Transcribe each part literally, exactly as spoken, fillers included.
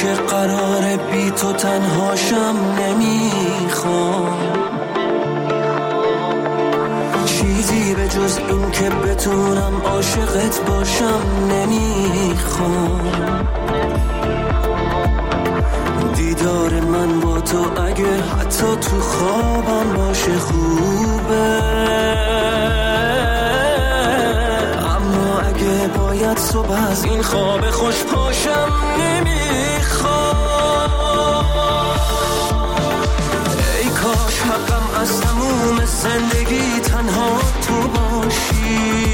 که قراره بی تو تنهاشم نمیخوام، چیزی به جز این که بتونم عاشقت باشم نمیخوام. دیدار من با تو اگه حتی تو خوابم باشه خوبه، اما اگه باید صبح از این خواب خوش پاشم نمیخوام. ای کاش حقم از تموم زندگی تنها تو باشی،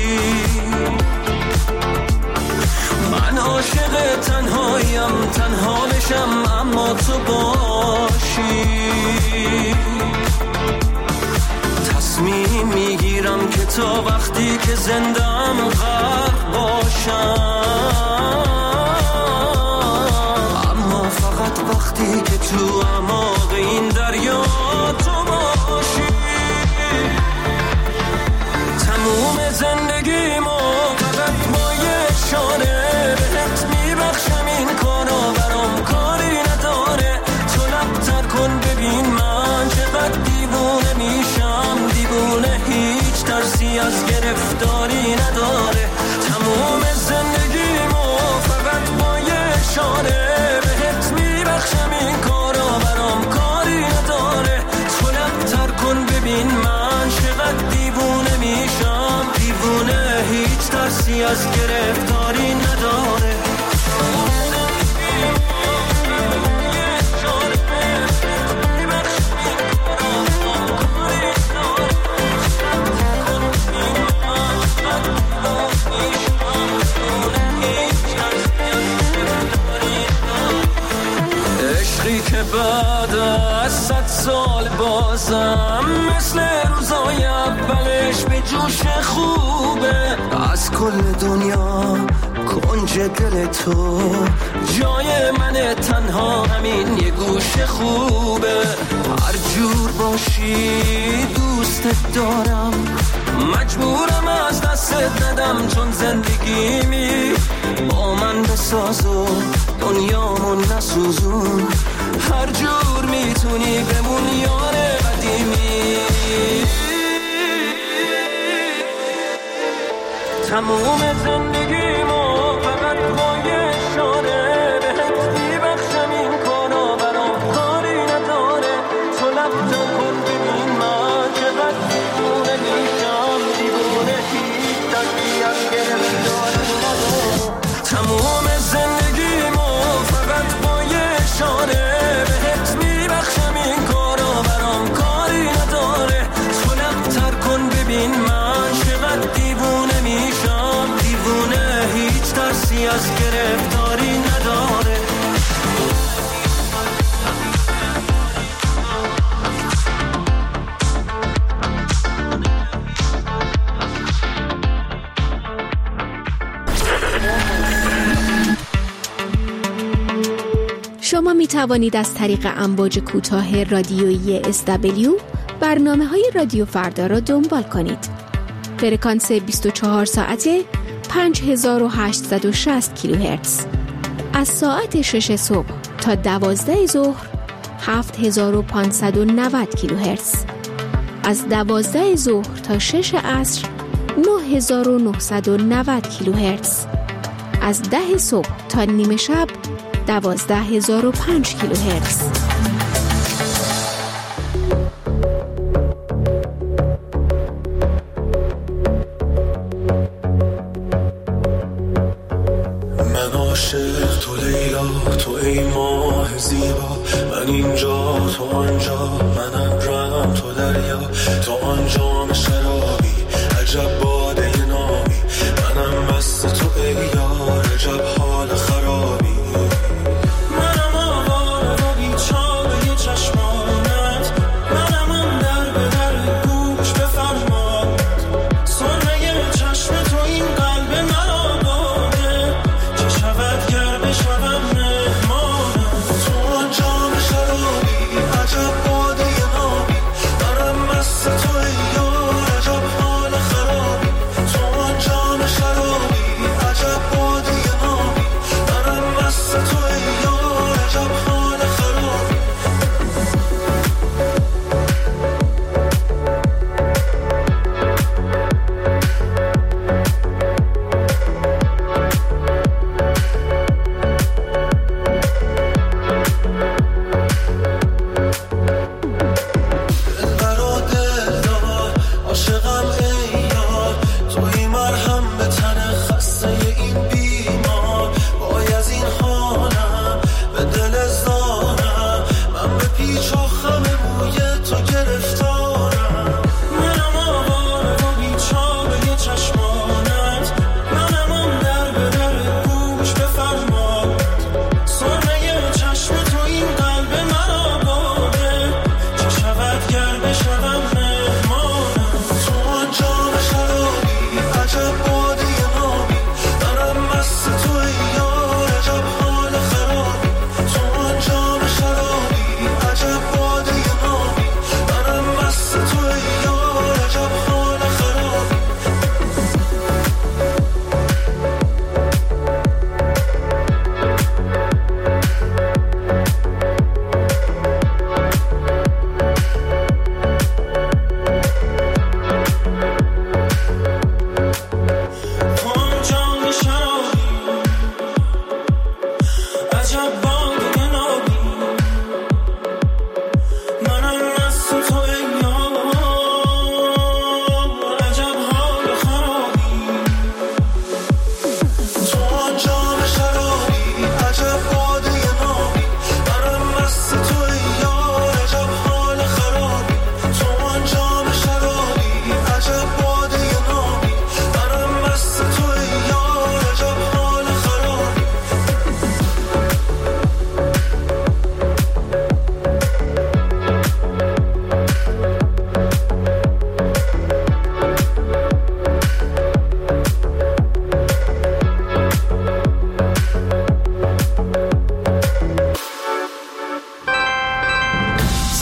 من عاشق تنهاییم، تنها بشم اما تو باشی. تصمیم میگیرم که تا وقتی که زندم غرق باشم، اما فقط وقتی که تو اعماق این دریا تو باشی. تموم زندگیمو فقط با یه اشاره بهت میبخشم، این کارا برام کاری نداره. تو لبتر کن ببین من چقدر دیوونه میشم، دیوونه هیچ ترسی از گرفتاری نداره. تموم زندگیمو فقط با یه اشاره بهت میبخشم، این کارا برام کاری نداره. تو لبتر کن ببین من چقدر دیوونه میشم، دیوونه هیچ ترسی از گرفتاری نداره. عشقی که بعد از صد سال بازم مثل روزای اولش به جوش خوبه. از کل دنیا کنج دل تو جای من، تنها همین یه گوش خوبه. هر جور باشی دوستت دارم، مجبورم از دستت ندم، چون زندگیمی با من بساز و دنیامون نسوزون. هر جور میتونی بمون یار قدیمی. تموم زندگیمو فقط با یه اشاره بهت میبخشم، این کارا برام کاری نداره. تو لبتر کن ببین من چقدر دیوونه میشم، دیوونه هیچ ترسی از گرفتاری نداره. تموم زندگیمو فقط با یه اشاره بهت میبخشم، این کارا برام کاری نداره. تو لبتر کن ببین من چقدر دیوونه میشم، دیوونه هیچ ترسی از گرفتاری نداره. شما می توانید از طریق امواج کوتاه رادیویی اس دبلیو برنامه‌های رادیو فردا را دنبال کنید. فرکانس بیست و چهار ساعته پنج هزار و هشتصد و شصت کیلوهرتز. از ساعت شش صبح تا دوازده ظهر هفت هزار و پانصد و نود کیلوهرتز. از دوازده ظهر تا شش عصر نه هزار و نهصد و نود کیلوهرتز. از ده صبح تا نیمه شب دوازده هزار و پنج کیلوهرتز. من عاشق تو لیلا، تو ای ماه زیبا، من اینجا تو آنجا، من ابرم تو دریا، تو آنجام شرابی، عجب باده نامی، منم بست تو ای یار، عجب حال خرابی. منم آواره و بیچاره چشمانت، منم اون در به در گوش بفرماد، سرمه چشم تو این قلب من آباده، چه شود گر بشوم مهمانم. تو آنجام شرابی، عجب باده نامی، منم بست تو ای یار، عجب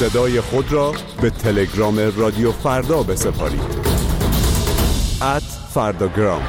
صدای خود را به تلگرام رادیو فردا بسپارید. ات فرداگرام.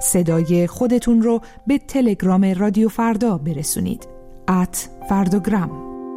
صدای خودتون رو به تلگرام رادیو فردا برسونید. ات فرداگرام.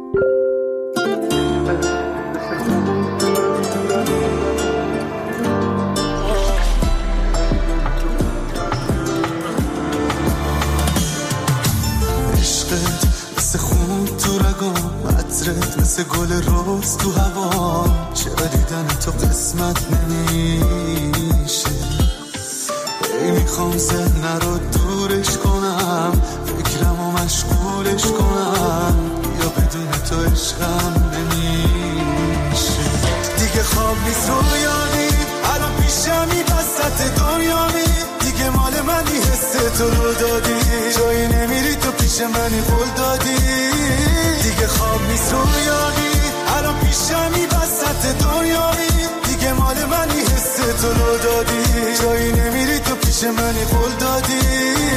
عشقت مثل خون تو رگام، عطرت مثل گل روز تو هوا، چرا دیدن تو قسمت نمیشه؟ ای میخوام ذهن رو دورش کنم، فکرم رو مشغولش کنم، یا بدون تو عشقم نمیشه. دیگه خواب نیست رویانی، الان پیشمی وسط دنیایی، دیگه مال منی حس تو رو دادی، جایی نمیری تو پیش منی قول دادی. دیگه خواب نیست رویانی، الان پیشمی وسط دنیایی، دیگه مال منی حس تو رو دادی، جایی نمیری تو پیش منی قول دادی.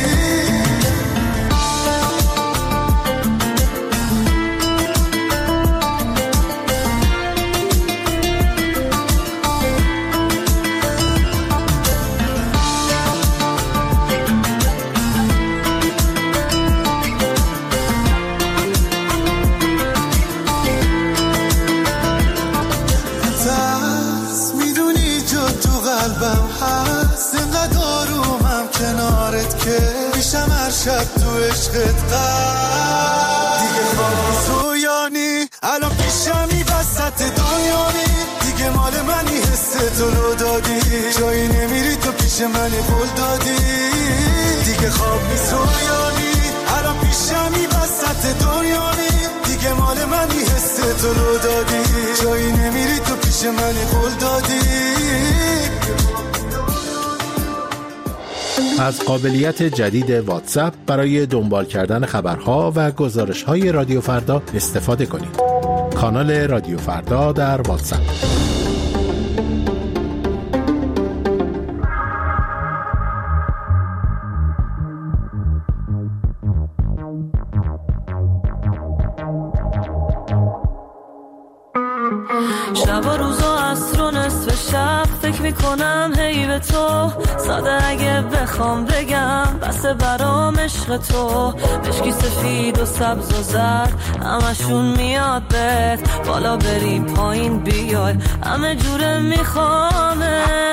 شب تو عشقت قد دیگه خواب رویانی، الان پیشمی وسط دنیایی، دیگه مال منی حس تو رو دادی، جایی نمیری تو پیش منی قول دادی. دیگه خواب نیست رویانی، الان پیشمی وسط دنیایی، دیگه مال منی حس تو رو دادی، جایی نمیری تو پیش منی قول دادی. از قابلیت جدید واتساپ برای دنبال کردن خبرها و گزارش‌های رادیو فردا استفاده کنید. کانال رادیو فردا در واتساپ. شب و روزا عصر و نصف شب فکر میکنم هی به تو، ساده اگه بخوام بگم بس برام عشق تو، مشکی سفید و سبز و زرد همشون میاد بهت، بالا بریم پایین بیای همه جوره میخوامت،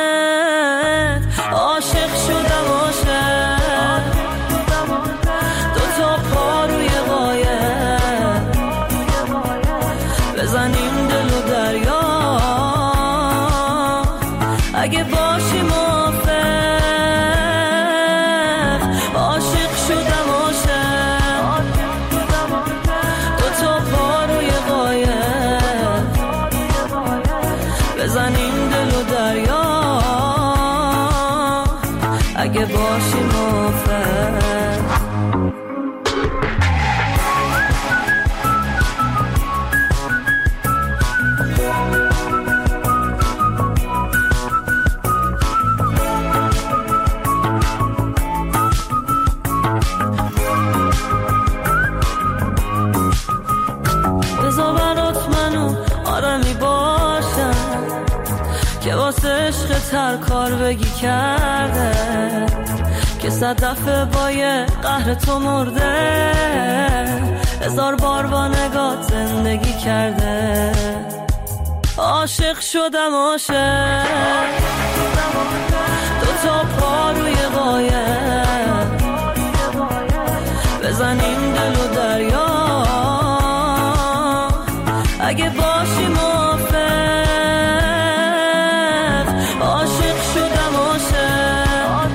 عاشق شدم عاشق، دو تا پا روی قایق بزنیم دل و دریا، اگه باشی موافق، عاشق شدم عاشق، دو تا پا روی قایق بزنیم دل و دریا، اگه باشی موافق. هر کار بگی کرده که صد دفعه با یه قهر تو مرده، هزار بار با نگات زندگی کرده، عاشق شدم عاشق، دو تا پا روی قایق بزنیم دل و دریا، اگه باشی موافق، عاشق شدم عاشق،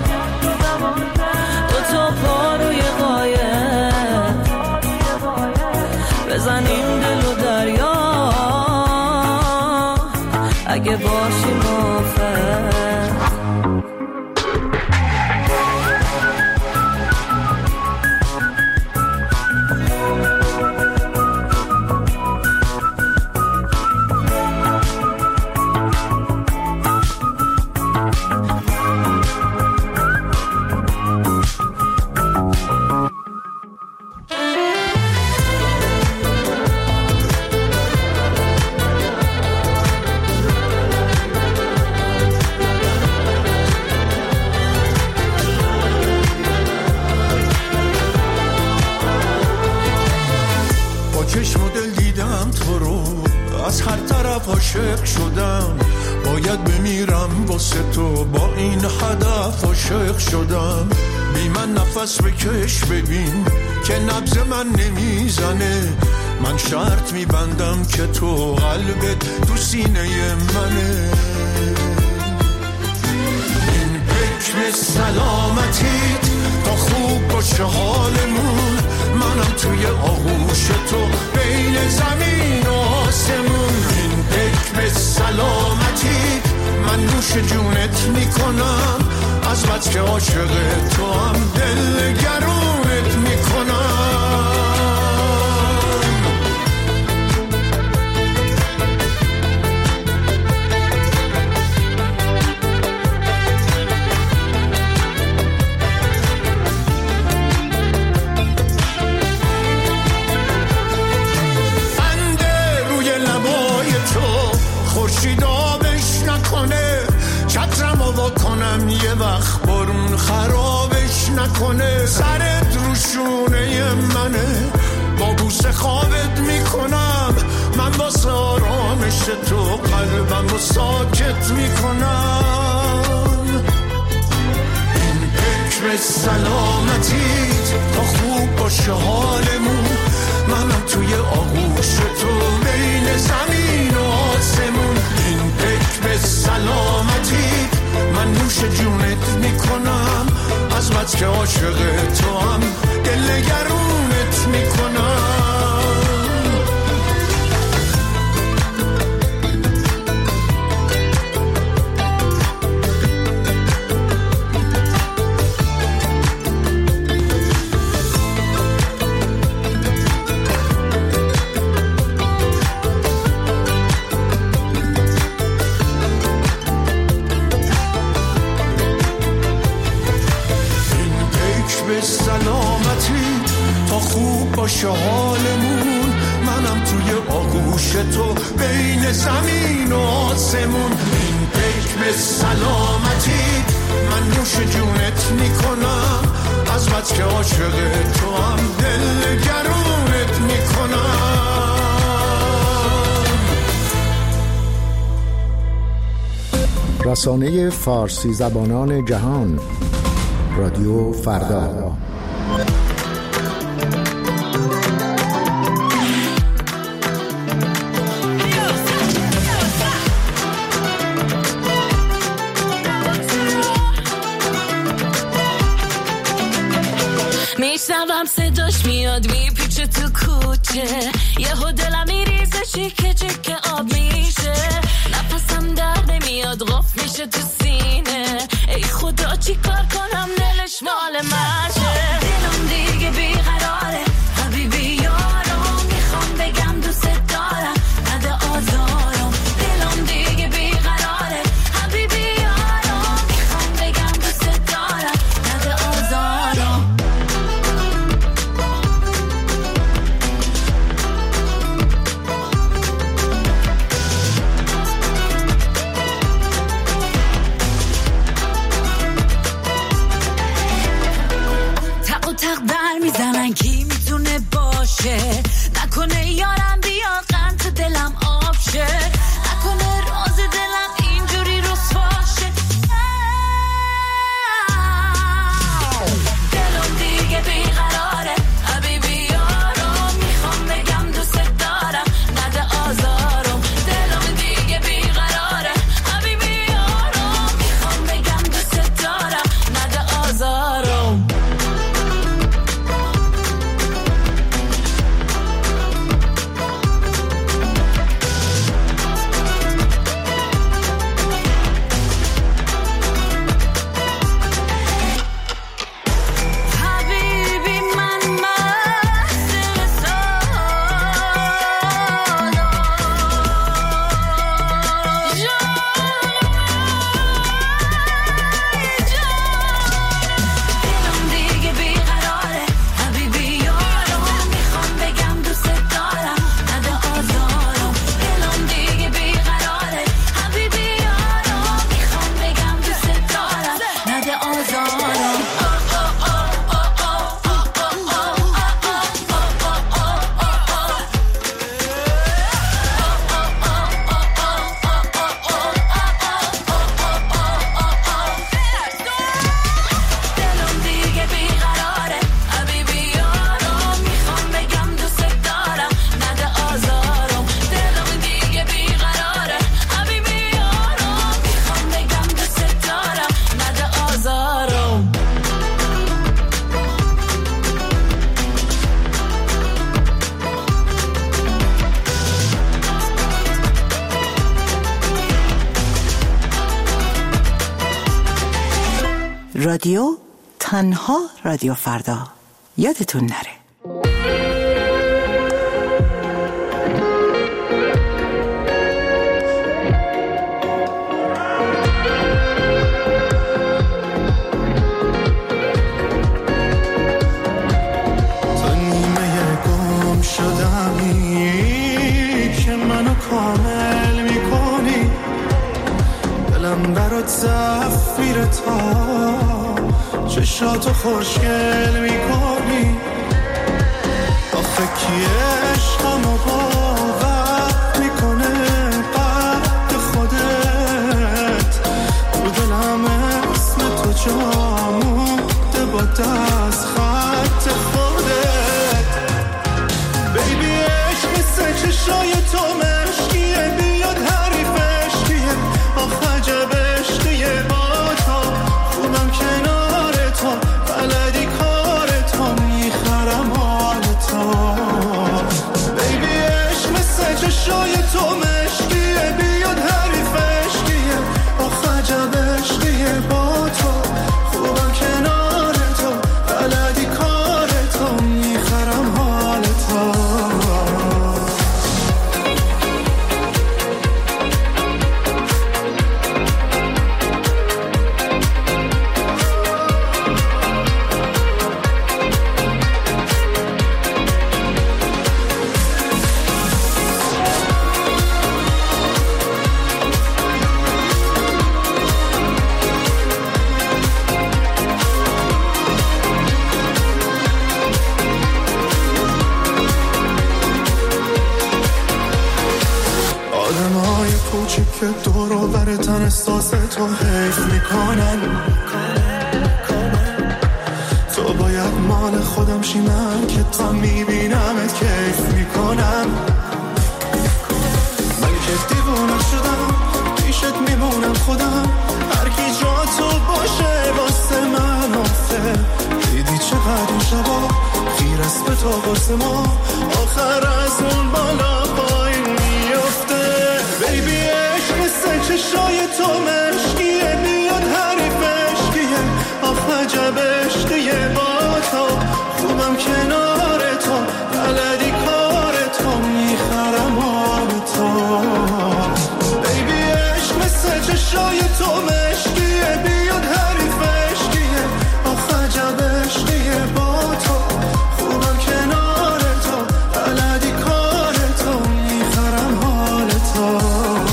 دو تا پا روی قایق بزنیم دل و دریا، اگه باشی موافق. از هر طرف عاشق شدم، باید بمیرم واسه تو، با این هدف عاشق شدم. بی من نفس بکش ببین که نبض من نمیزنه، من شرط میبندم که تو قلبت تو سینه منه. این حکم سلامتیت تا خوب باشه حالمون، منم توی آغوش تو بین زمین و آسمون. این حکم سلامتیت من نوش جونت میکنم، از بس که عاشق تو هم دل گرونت میکنم. بنده روی لبای تو خورشید آبش نکنه، چترم آوا کنم یه وقت بارون خرابش نکنه. سرت رو شونه منه، با بوسه خوابت میکنم، من واسه آرامش تو قلبم رو ساکت میکنم. این حکم سلامتیت تا خوب باشه حالمون، منم توی آغوش تو بین زمین و آسمون. این حکم سلامتیت من نوش جونت میکنم، از بس که عاشق تو هم دل گرونت میکنم. سلامتی تا خوب باشه حالمون، منم توی آغوش تو بین زمین و آسمون. این حکم سلامتی من نوش جونت میکنم، از بس که عاشق تو هم دل گرونت میکنم. رسانه فارسی زبانان جهان، رادیو فردا. میشنوم صداش میاد میپیچه تو کوچه، یهو دلم میریزه چیکه چیکه آب میشه، نفسم در نمیاد قف میشه تو سینه، ای خدا چی کار کنم دلش مال منشه. دلم دیگه بیقراره حبیبی یارم، میخوام بگم دوست دارم نده آزارم. دلم دیگه بیقراره حبیبی یارم، میخوام بگم دوست دارم نده آزارم. میزنن کی میتونه باشه، نکنه یارم بیا قند تو دلم آب شه، نکنه راز دلم اینجوری رسواشه. دلم دیگه بیقراره حبیبی یارم، میخوام بگم دوست دارم نده آزارم. دلم دیگه بیقراره حبیبی یارم، میخوام بگم دوست دارم نده آزارم. رادیو تنها رادیو فردا. یادتون نره. زفیر تا چشاتو خوشگل میکنی، آخه کی عشقمو باور میکنه قد خودت، تو دلم اسم تو جا مونده با دست خط خودت. بیبی عشق مثل چشای تو مشکیه، بیاد حریفش کیه، آخه عجبه شای تو مشکیه، بیاد حریفش کیه، آخه عجب عشقیه با تو، خوبم کنار تو، بلدی کار تو، میخرم حال تو. که دور و برتن احساس تو حیف میکنن، تو باید مال خودم شی، من که تا میبینمت کیف میکنم. من که دیوانه شدم پیشت میمونم خودم، هر کی جا تو باشه واسه من آفه. دیدی چقدر این شبا خیر است به تو واسه ما، آخر از اون بالا پایین میفته. بیبی چشای تو مشکیه، بیاد حریفش کیه، آخه عجب عشقیه با تو، خوبم کنار تو، بلدی کار تو، میخرم حال تو. بیبی عشق مثل چشای تو مشکیه، بیاد حریفش کیه، آخه عجب عشقیه با تو، خوبم کنار تو، بلدی کار تو، میخرم حال تو.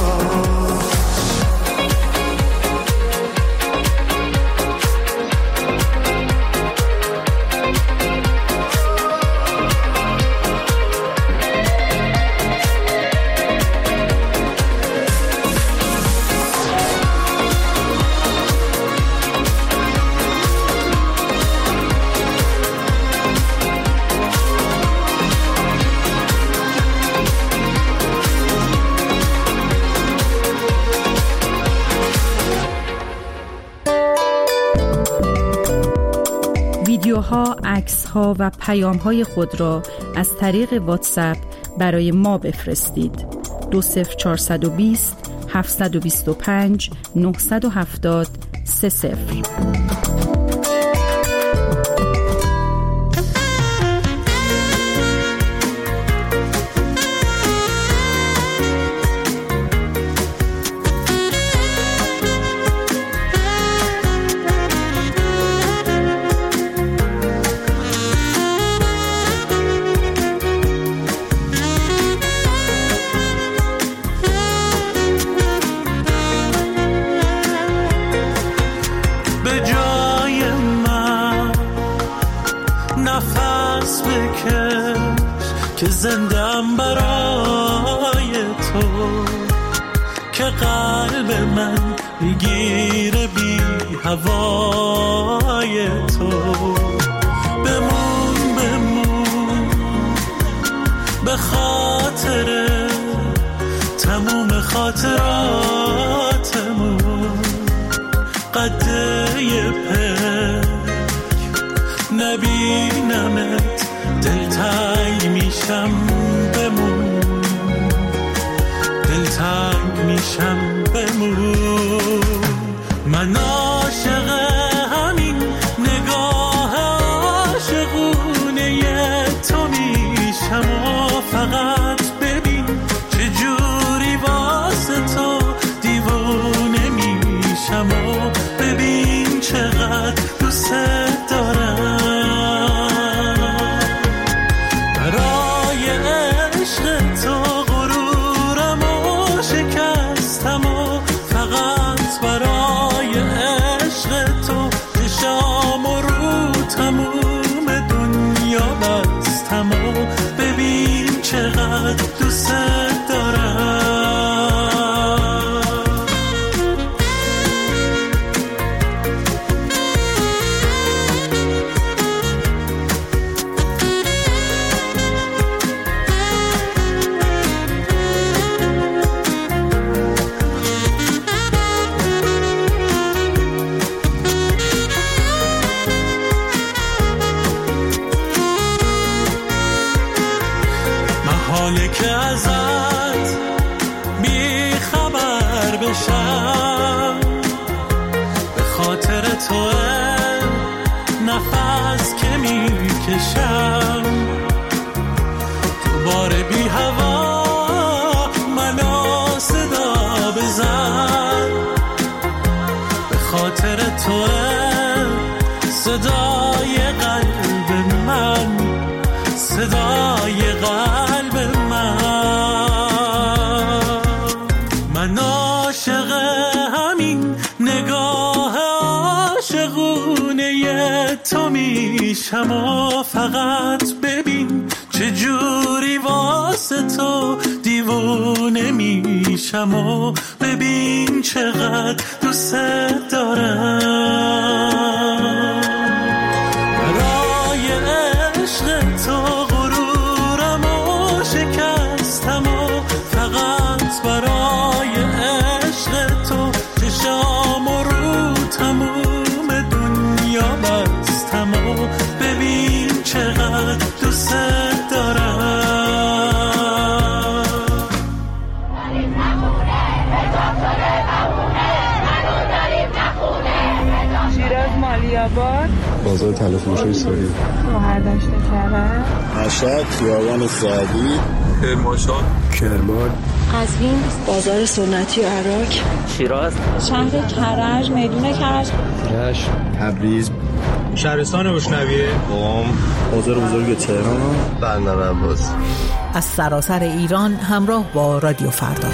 ویدیوها، عکس‌ها و پیام‌های خود را از طریق واتساپ برای ما بفرستید. دو صفر چهارصد و بیست هفتصد و بیست و پنج نهصد و هفتاد سه صفر. که زندم برای تو، که قلب من بگیره بی هوای تو. بمون بمون به خاطر تموم خاطراتمون، قده پک نبینمت دلتنگ میشم. بمون دلتنگ میشم، بمون. من عاشق همین محاله که ازت بی خبر بشم، به خاطر توه نفس که میکشم، تو بار بی هوا منو صدا بزن، به خاطر توه صدای قلب من، صدای قلب من. من عاشق همین نگاه عاشقونه تو میشم و فقط ببین چجوری واسه تو دیوونه میشم و ببین چقدر دوست دارم. برای عشق تو غرورم و شکستم و فقط برای عشق تو چشام رو تموم دنیا بستم و ببین چقدر دوست دارم. شیراز مالیاباد، بازار طلا فروشی سوری، شهردشت کرج، مشهد خیابان سعدی، کرمانشاه، کرمان، قزوین بازار سنتی و عراق، شیراز، شهر کرج، میدون کرج، رشت، تبریز، شهرستان بشنویه، قم، بازار بزرگ تهران، بندر عباس. از سراسر ایران همراه با رادیو فردا.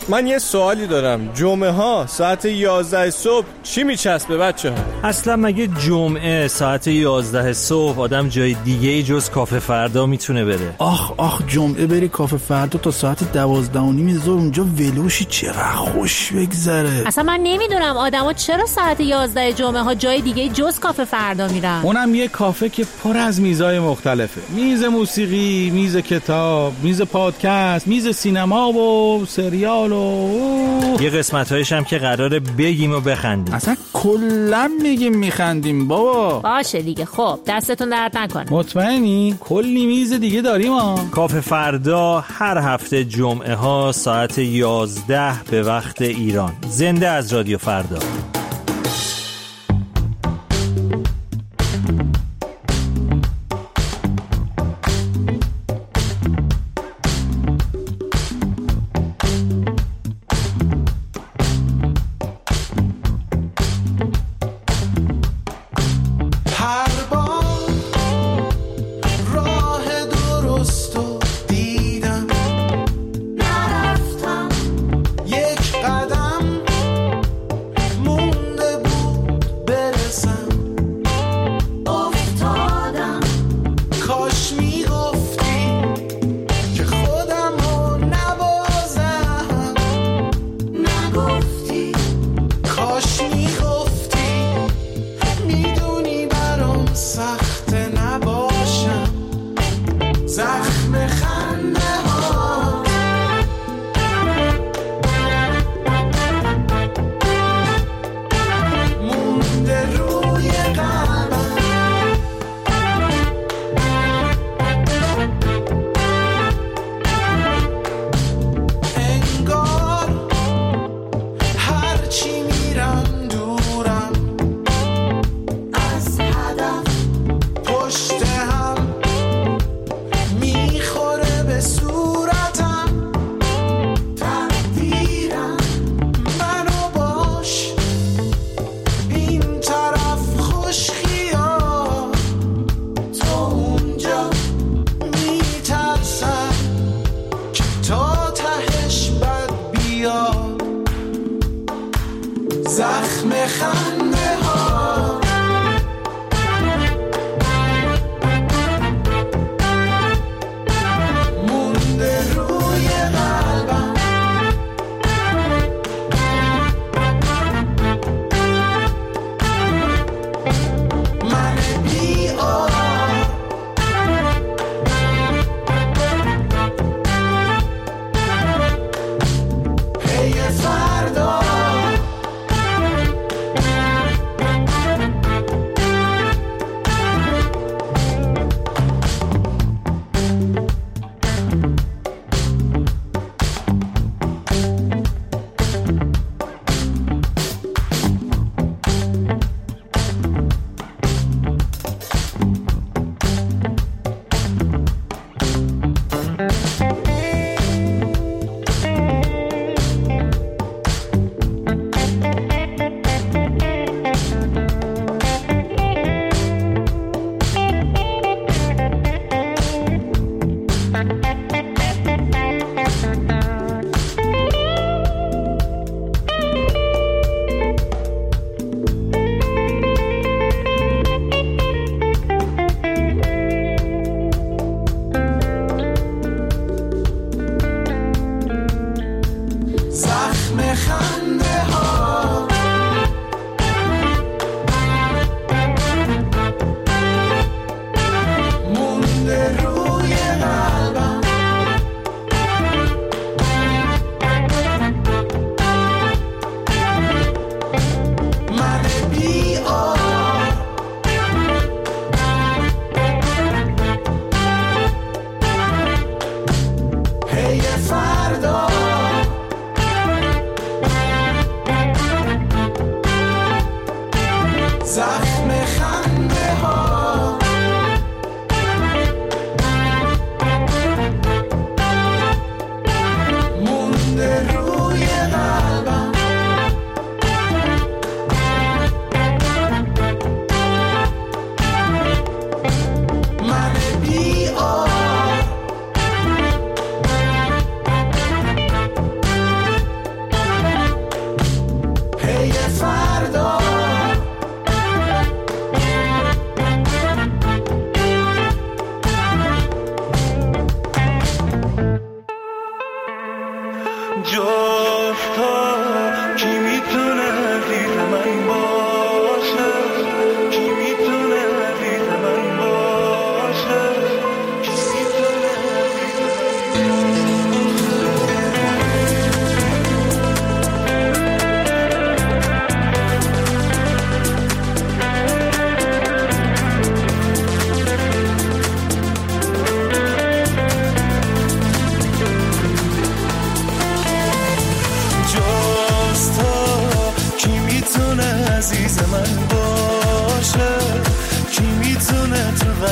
من یه سوالی دارم. جمعه ها ساعت یازده صبح چی میچسبه بچه ها؟ اصلا مگه جمعه ساعت یازده صبح آدم جای دیگه ای جز کافه فردا میتونه بره؟ آخ آخ جمعه بری کافه فردا تا ساعت دوازده و نیم ظهر اونجا ولوشی چقدر خوش بگذره. اصلا من نمیدونم آدما چرا ساعت یازده جمعه ها جای دیگه جز کافه فردا میرن. اونم یه کافه که پر از میزای مختلفه. میز موسیقی، میز کتاب، میز پادکست، میز سینما و سریال و یه قسمت‌هایش هم که قراره بگیم و بخندیم. اصلا کلا میگیم میخندیم بابا. باشه دیگه. خب دستتون درد نکنه. مطمئنی؟ کلی میز دیگه داریم ها. کافه فردا هر هفته جمعه ها ساعت یازده به وقت ایران. زنده از رادیو فردا. moon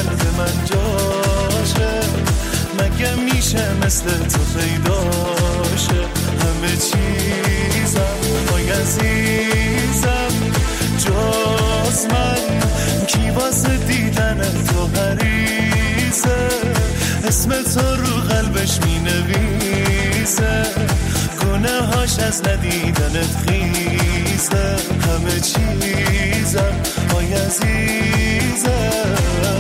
قلب من جاشه، مگه میشه مثل تو پیداشه؟ همه چیزم وای عزیزم جز من، کی واسه دیدن تو حریصه، اسم تو رو قلبش می نویسه، گناه هاش از ندیدنت خیزه، همه چیزم وای عزیزم.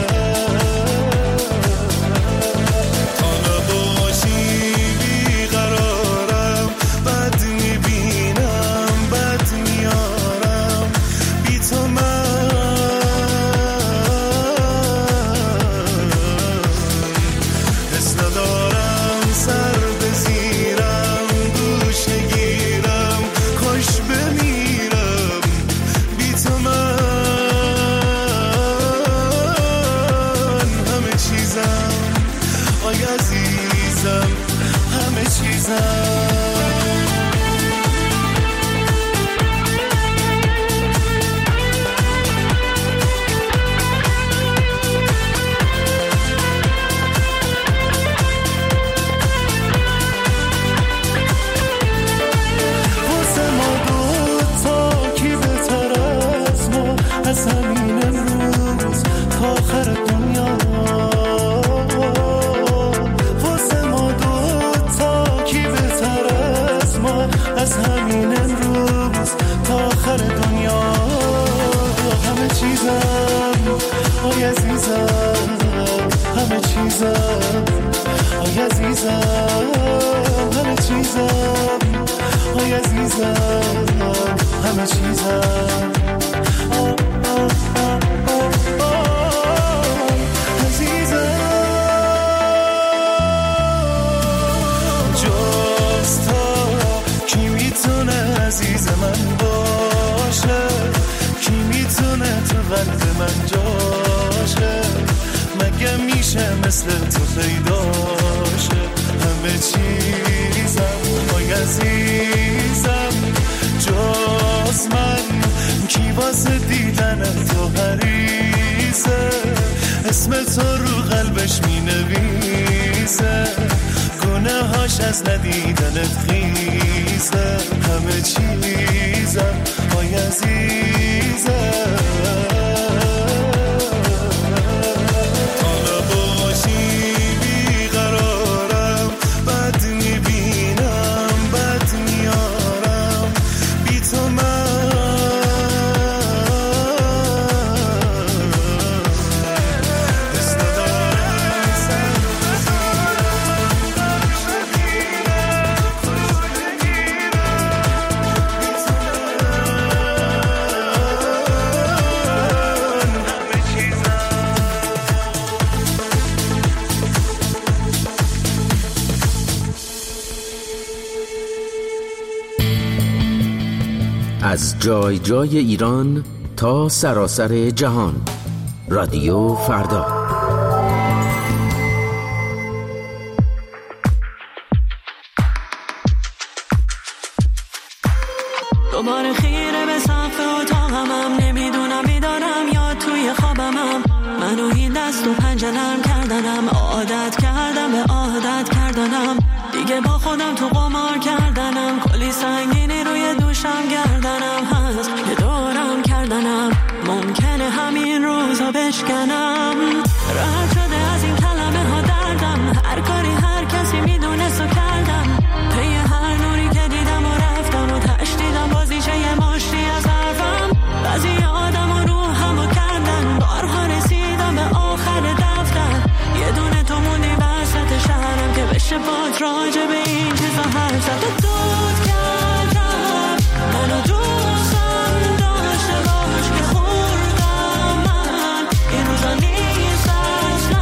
مثل تو پیداشه، همه چیزم وای عزیزم جز من، کی واسه دیدن تو حریصه، اسم تو رو قلبش می نویسه، گناه هاش از ندیدنت خیزه، همه چیزم وای عزیزم. از جای جای ایران تا سراسر جهان، رادیو فردا. دوباره خیره به سقف اتاقمم، نمیدونم بیدارم یا توی خوابمم، منو این دست و پنجه نرم کردنم، عادت کردم به عادت کردنم، دیگه با خودم تو قمار کردنم، کلی سنگینی روی دوشم گردنم هست که دورم کردنم، ممکنه همین روزا بشکنم، رد شده از این کلمه ها دردم، هر کاری هر کسی میدونست و کردم، پی هر نوری که دیدم و رفتم و تشدیدم بازیچه یه مشتی از حرفم، بعضی آدم و روحم و کردن، بارها رسیدم به آخر دفتر، یه دونه تو موندی وسط شهرم که بشه باد راجع به این چیزا حرف زد، دود کردم منو دوستم داشته باش که خوردم من این روزا نیست اصلا.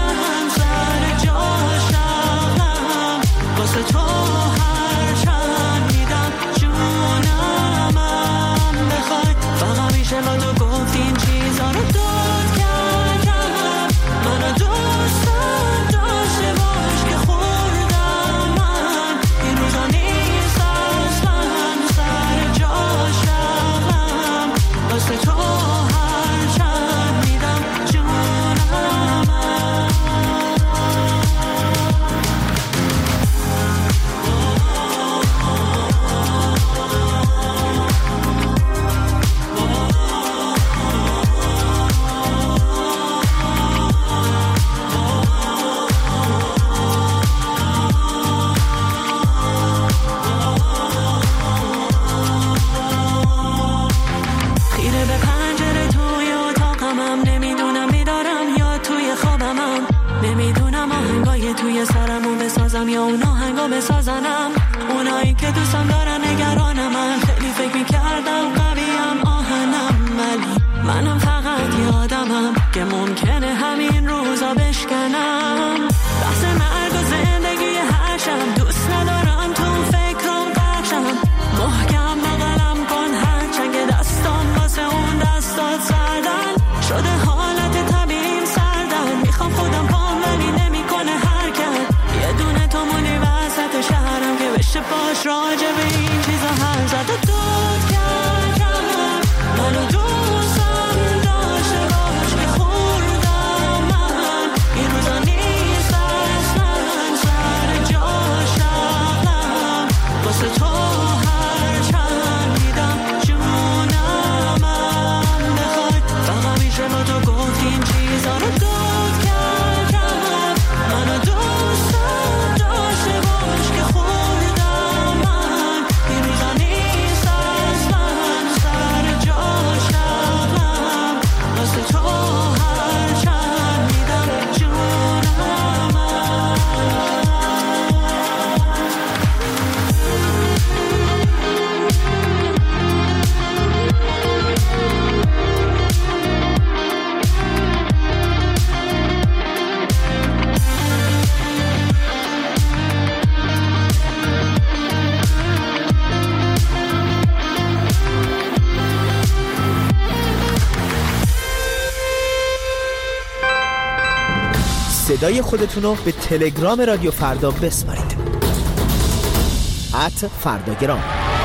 باشم یا اونا هنگا بسازنم، اونایی که دوستم دارن نگرانم. من خیلی فکر میکردم قویم آهنم، ولی منم فقط یادمم که ممکنه همین روزا بشکنم. بحث مرگ و زندگی هر شب دوست ندارم تو فکرم قرشم. محکم بغلم کن هرچند که دستم واسه اون دستات سردن شده، حالت طبیعیم سردن. میخوام خودم پام ولی نمیکنه حرکت، یه دونه تو مونی وسط شهرم که بشه باش راجع به این چیزا هر زد و داد کرد کرد منو دوستم داشته باش که خوردم من این روزا نیست اصلا سر جاش رفتم واسه تو هر چند میدم جونم هم بخواد. فقط میشه با تو گفت این چیزا رو داد کرد کرد منو دوستم داشته باش که خوردم من این روزا نیست اصلا سر جاش رفتم واسه تو هر چند میدم جونم هم. صدای خودتون رو به تلگرام رادیو فردا بسپارید. ات فرداگرام.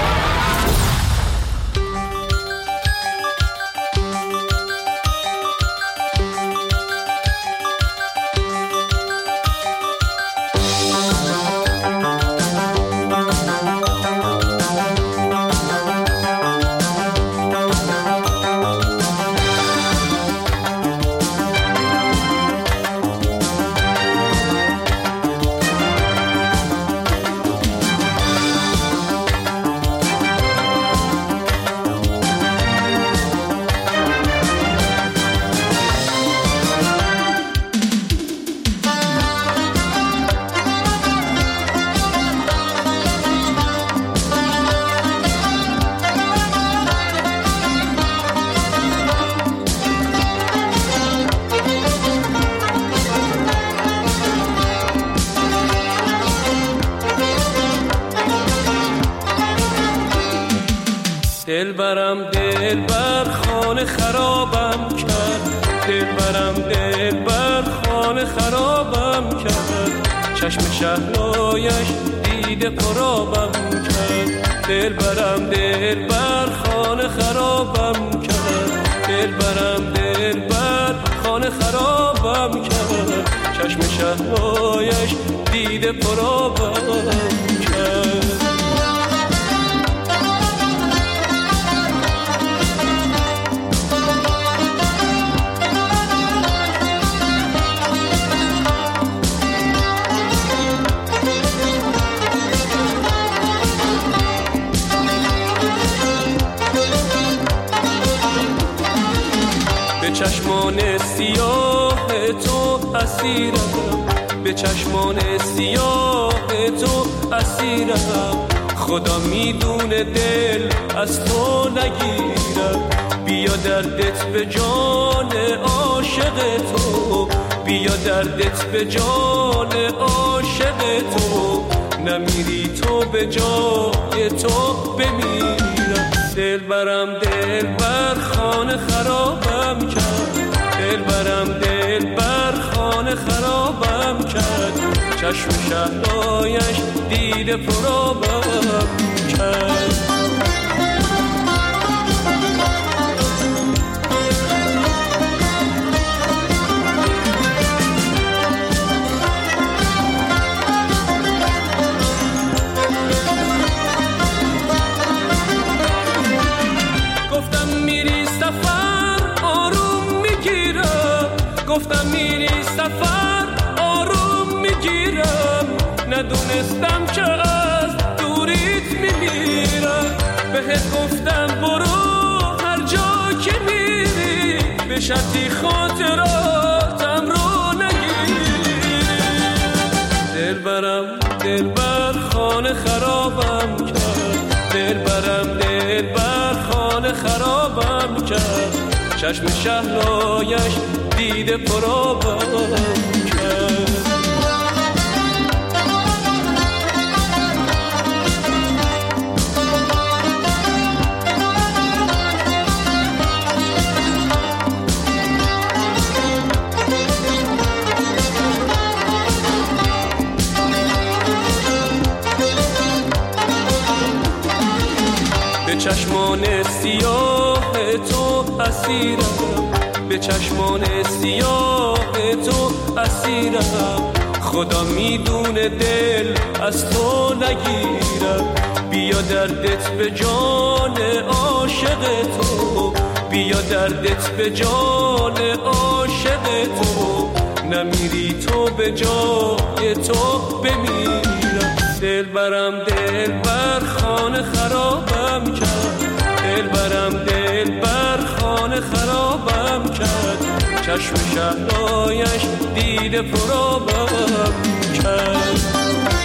دل برم دل بر خانه خرابم کرد، دل برم دل بر خانه خرابم کرد. چشم شهلایش دیده پرابم کرد، دل برم دل بر خانه خرابم کرد. دل برم دل بر خانه خرابم کرد، چشم شهلایش دیده پرابم کرد. به چشمان سیاه تو اسیرم، به چشمان سیاه تو اسیرم. خدا میدونه دل از تو نگیرم. بیا دردت به جان عاشق تو، بیا دردت به جان عاشق تو. نمیری تو به جای تو بمیرم. دل برم دل بر خانه خرابم کرد، دل برم دل بر خانه خرابم کرد. چشم شهلایش دیده پرابم کرد. گفتم میری سفر آروم میگیرم، ندونستم که از دوریت میمیرم. بهت گفتم برو هر جا که میری، به شرطی خاطراتم رو نگیری. دل برم چشم شهلایش دیده پرابم کرد. به چشمان سیاه تو اسیرم، به چشمان سیاه تو اسیرم، خدا میدونه دل از تو نگیرم. بیا دردت به جان عاشق تو، بیا دردت به جان عاشق تو، نمیری تو به جای تو بمیرم. دل برم دل بر خانه خرابم کرد، دل برم دل بر خانه خرابم کرد، چشم شهلایش دیده پرابم کرد.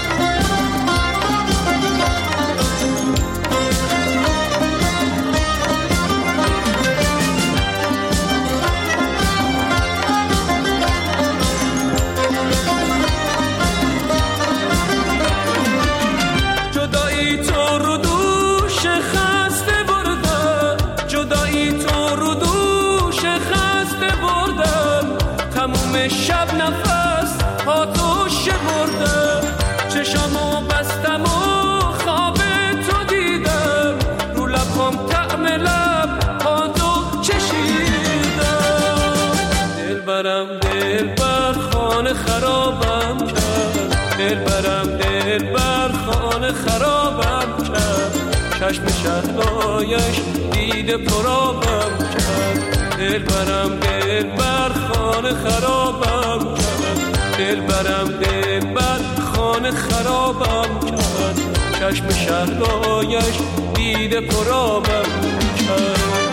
شب نفس آتوش بردم، چشمو بستم و خواب تو دیدم، رو لبم طعم لب آتو چشیدم. دل برم دل بر خانه خرابم کرد، دل برم دل بر خانه خرابم کرد، چشم شهلایش دیده پرابم کرد. دل برم دل بر خانه خرابم کرد، دل برم دل بر خانه خرابم کرد، چشم شهلایش دیده پرابم کرد.